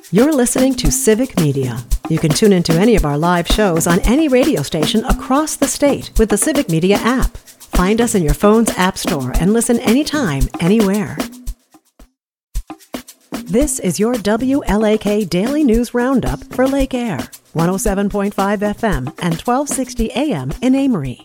You're listening to Civic Media. You can tune into any of our live shows on any radio station across the state with the Civic Media app. Find us in your phone's app store and listen anytime, anywhere. This is your WLAK Daily News Roundup for Lake Air, 107.5 FM and 1260 AM in Amory.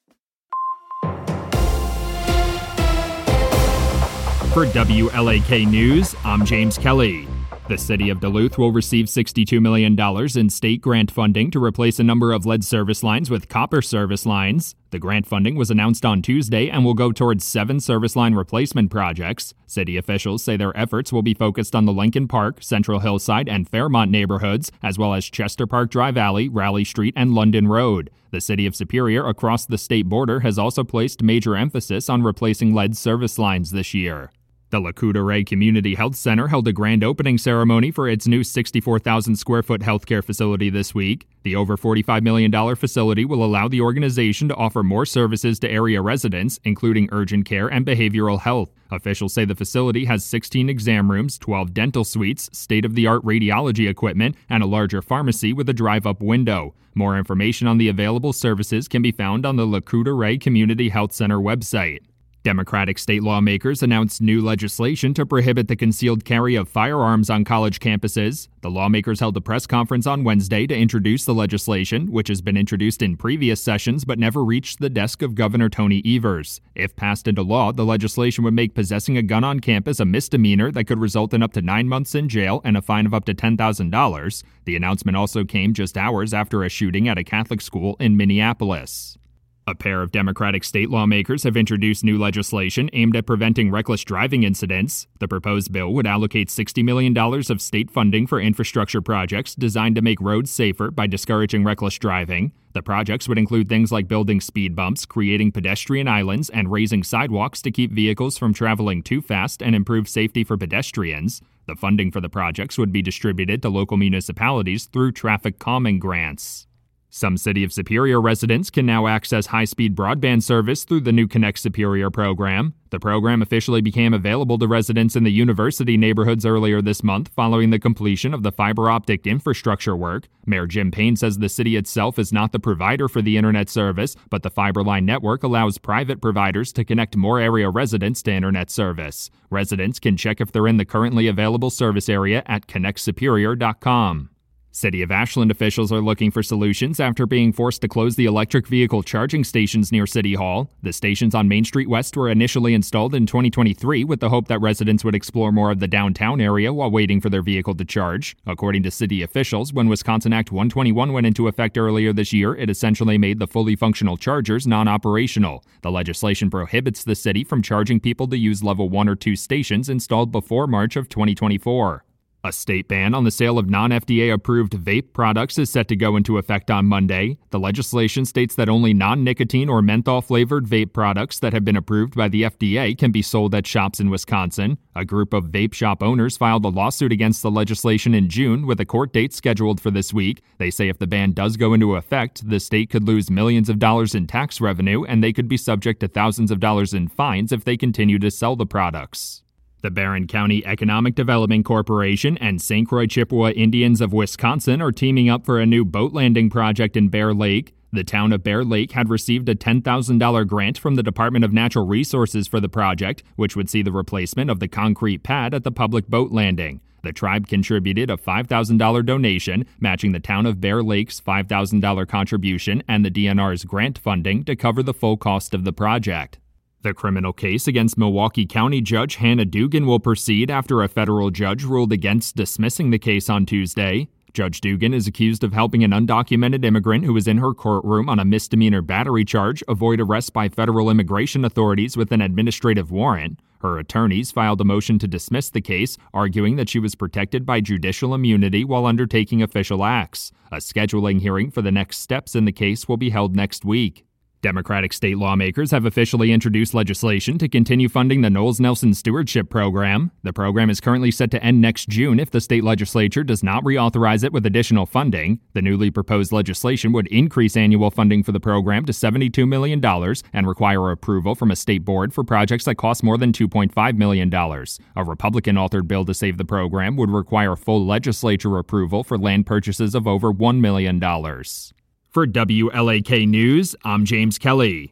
For WLAK News, I'm James Kelly. The city of Duluth will receive $62 million in state grant funding to replace a number of lead service lines with copper service lines. The grant funding was announced on Tuesday and will go towards 7 service line replacement projects. City officials say their efforts will be focused on the Lincoln Park, Central Hillside, and Fairmont neighborhoods, as well as Chester Park Drive Alley, Raleigh Street, and London Road. The city of Superior across the state border has also placed major emphasis on replacing lead service lines this year. The Lakuta Ray Community Health Center held a grand opening ceremony for its new 64,000-square-foot healthcare facility this week. The over $45 million facility will allow the organization to offer more services to area residents, including urgent care and behavioral health. Officials say the facility has 16 exam rooms, 12 dental suites, state-of-the-art radiology equipment, and a larger pharmacy with a drive-up window. More information on the available services can be found on the Lakuta Ray Community Health Center website. Democratic state lawmakers announced new legislation to prohibit the concealed carry of firearms on college campuses. The lawmakers held a press conference on Wednesday to introduce the legislation, which has been introduced in previous sessions but never reached the desk of Governor Tony Evers. If passed into law, the legislation would make possessing a gun on campus a misdemeanor that could result in up to 9 months in jail and a fine of up to $10,000. The announcement also came just hours after a shooting at a Catholic school in Minneapolis. A pair of Democratic state lawmakers have introduced new legislation aimed at preventing reckless driving incidents. The proposed bill would allocate $60 million of state funding for infrastructure projects designed to make roads safer by discouraging reckless driving. The projects would include things like building speed bumps, creating pedestrian islands, and raising sidewalks to keep vehicles from traveling too fast and improve safety for pedestrians. The funding for the projects would be distributed to local municipalities through traffic calming grants. Some City of Superior residents can now access high-speed broadband service through the new Connect Superior program. The program officially became available to residents in the university neighborhoods earlier this month following the completion of the fiber optic infrastructure work. Mayor Jim Payne says the city itself is not the provider for the internet service, but the fiber line network allows private providers to connect more area residents to internet service. Residents can check if they're in the currently available service area at connectsuperior.com. City of Ashland officials are looking for solutions after being forced to close the electric vehicle charging stations near City Hall. The stations on Main Street West were initially installed in 2023 with the hope that residents would explore more of the downtown area while waiting for their vehicle to charge. According to city officials, when Wisconsin Act 121 went into effect earlier this year, it essentially made the fully functional chargers non-operational. The legislation prohibits the city from charging people to use level 1 or 2 stations installed before March of 2024. A state ban on the sale of non-FDA-approved vape products is set to go into effect on Monday. The legislation states that only non-nicotine or menthol-flavored vape products that have been approved by the FDA can be sold at shops in Wisconsin. A group of vape shop owners filed a lawsuit against the legislation in June with a court date scheduled for this week. They say if the ban does go into effect, the state could lose millions of dollars in tax revenue, and they could be subject to thousands of dollars in fines if they continue to sell the products. The Barron County Economic Development Corporation and St. Croix Chippewa Indians of Wisconsin are teaming up for a new boat landing project in Bear Lake. The town of Bear Lake had received a $10,000 grant from the Department of Natural Resources for the project, which would see the replacement of the concrete pad at the public boat landing. The tribe contributed a $5,000 donation, matching the town of Bear Lake's $5,000 contribution and the DNR's grant funding to cover the full cost of the project. The criminal case against Milwaukee County Judge Hannah Dugan will proceed after a federal judge ruled against dismissing the case on Tuesday. Judge Dugan is accused of helping an undocumented immigrant who was in her courtroom on a misdemeanor battery charge avoid arrest by federal immigration authorities with an administrative warrant. Her attorneys filed a motion to dismiss the case, arguing that she was protected by judicial immunity while undertaking official acts. A scheduling hearing for the next steps in the case will be held next week. Democratic state lawmakers have officially introduced legislation to continue funding the Knowles Nelson Stewardship Program. The program is currently set to end next June if the state legislature does not reauthorize it with additional funding. The newly proposed legislation would increase annual funding for the program to $72 million and require approval from a state board for projects that cost more than $2.5 million. A Republican-authored bill to save the program would require full legislature approval for land purchases of over $1 million. For WLAK News, I'm James Kelly.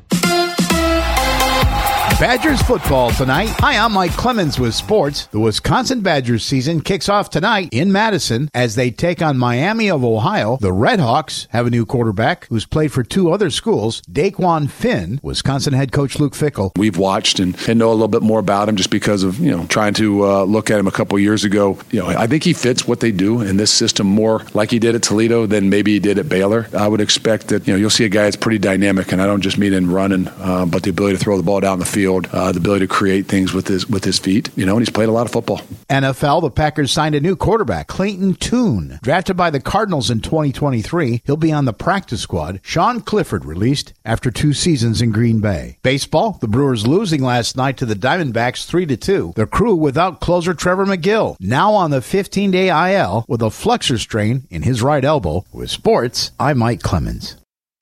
Badgers football tonight. Hi, I'm Mike Clemens with sports. The Wisconsin Badgers season kicks off tonight in Madison as they take on Miami of Ohio. The Redhawks have a new quarterback who's played for two other schools, Daquan Finn, Wisconsin head coach Luke Fickell. We've watched and know a little bit more about him just because of, trying to look at him a couple years ago. I think he fits what they do in this system more like he did at Toledo than maybe he did at Baylor. I would expect that, you'll see a guy that's pretty dynamic, and I don't just mean in running, but the ability to throw the ball down the field. The ability to create things with his feet, and he's played a lot of football. NFL, the Packers signed a new quarterback, Clayton Tune. Drafted by the Cardinals in 2023, he'll be on the practice squad. Sean Clifford released after 2 seasons in Green Bay. Baseball, the Brewers losing last night to the Diamondbacks 3-2. The Crew without closer Trevor McGill, now on the 15-day IL with a flexor strain in his right elbow. With sports, I'm Mike Clemens.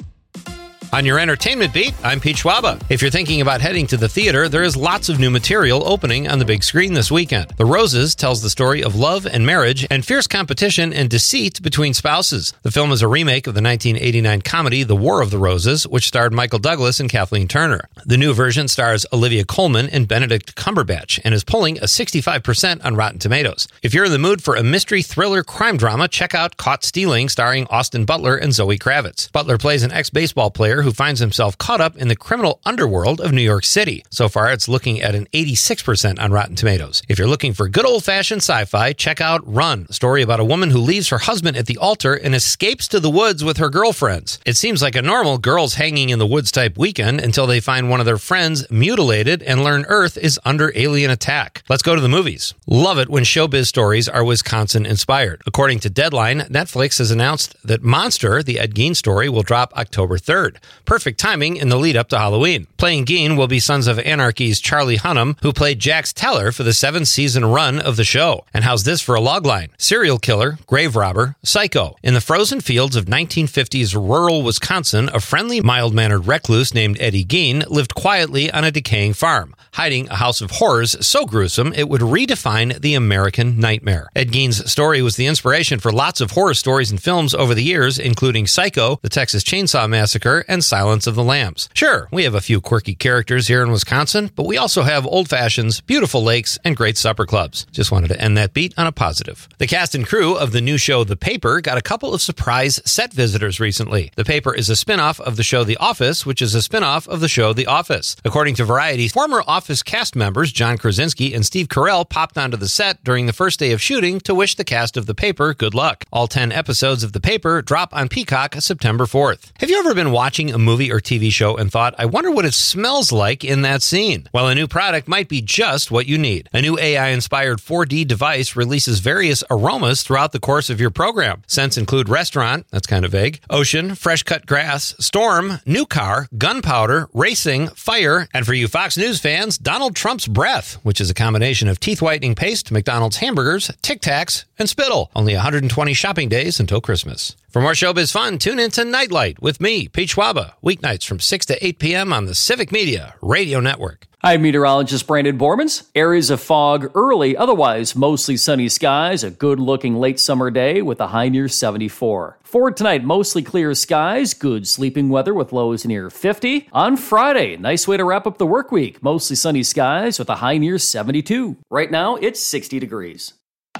On your entertainment beat, I'm Pete Schwaba. If you're thinking about heading to the theater, there is lots of new material opening on the big screen this weekend. The Roses tells the story of love and marriage and fierce competition and deceit between spouses. The film is a remake of the 1989 comedy The War of the Roses, which starred Michael Douglas and Kathleen Turner. The new version stars Olivia Colman and Benedict Cumberbatch and is pulling a 65% on Rotten Tomatoes. If you're in the mood for a mystery thriller crime drama, check out Caught Stealing, starring Austin Butler and Zoe Kravitz. Butler plays an ex-baseball player who finds himself caught up in the criminal underworld of New York City. So far, it's looking at an 86% on Rotten Tomatoes. If you're looking for good old-fashioned sci-fi, check out Run, a story about a woman who leaves her husband at the altar and escapes to the woods with her girlfriends. It seems like a normal girls hanging in the woods type weekend until they find one of their friends mutilated and learn Earth is under alien attack. Let's go to the movies. Love it when showbiz stories are Wisconsin-inspired. According to Deadline, Netflix has announced that Monster, the Ed Gein story, will drop October 3rd. Perfect timing in the lead up to Halloween. Playing Gein will be Sons of Anarchy's Charlie Hunnam, who played Jax Teller for the 7-season run of the show. And how's this for a logline? Serial killer, grave robber, psycho. In the frozen fields of 1950s rural Wisconsin, a friendly, mild-mannered recluse named Eddie Gein lived quietly on a decaying farm, hiding a house of horrors so gruesome it would redefine the American nightmare. Ed Gein's story was the inspiration for lots of horror stories and films over the years, including Psycho, The Texas Chainsaw Massacre, and Silence of the Lambs. Sure, we have a few quirky characters here in Wisconsin, but we also have old fashions, beautiful lakes, and great supper clubs. Just wanted to end that beat on a positive. The cast and crew of the new show The Paper got a couple of surprise set visitors recently. The Paper is a spin-off of the show The Office, which is a spin-off of the show The Office. According to Variety, former Office cast members John Krasinski and Steve Carell popped onto the set during the first day of shooting to wish the cast of The Paper good luck. All 10 episodes of The Paper drop on Peacock September 4th. Have you ever been watching a movie or TV show and thought, I wonder what it smells like in that scene? Well, a new product might be just what you need. A new AI-inspired 4D device releases various aromas throughout the course of your program. Scents include restaurant, that's kind of vague, ocean, fresh cut grass, storm, new car, gunpowder, racing, fire, and for you Fox News fans, Donald Trump's breath, which is a combination of teeth whitening paste, McDonald's hamburgers, Tic Tacs, and spittle. Only 120 shopping days until Christmas. For more showbiz fun, tune in to Nightlight with me, Pete Schwaba, weeknights from 6 to 8 p.m. on the Civic Media Radio Network. I'm meteorologist Brandon Bormans. Areas of fog early, otherwise mostly sunny skies. A good-looking late summer day with a high near 74. For tonight, mostly clear skies, good sleeping weather with lows near 50. On Friday, nice way to wrap up the work week. Mostly sunny skies with a high near 72. Right now, it's 60 degrees.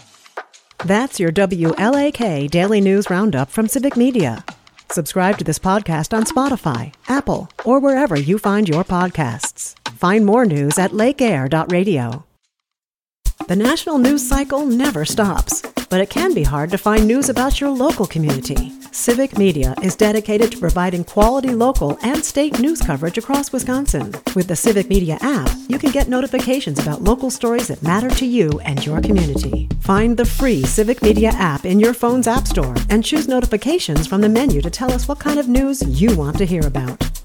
That's your WLAK Daily News Roundup from Civic Media. Subscribe to this podcast on Spotify, Apple, or wherever you find your podcasts. Find more news at lakeair.radio. The national news cycle never stops, but it can be hard to find news about your local community. Civic Media is dedicated to providing quality local and state news coverage across Wisconsin. With the Civic Media app, you can get notifications about local stories that matter to you and your community. Find the free Civic Media app in your phone's app store and choose notifications from the menu to tell us what kind of news you want to hear about.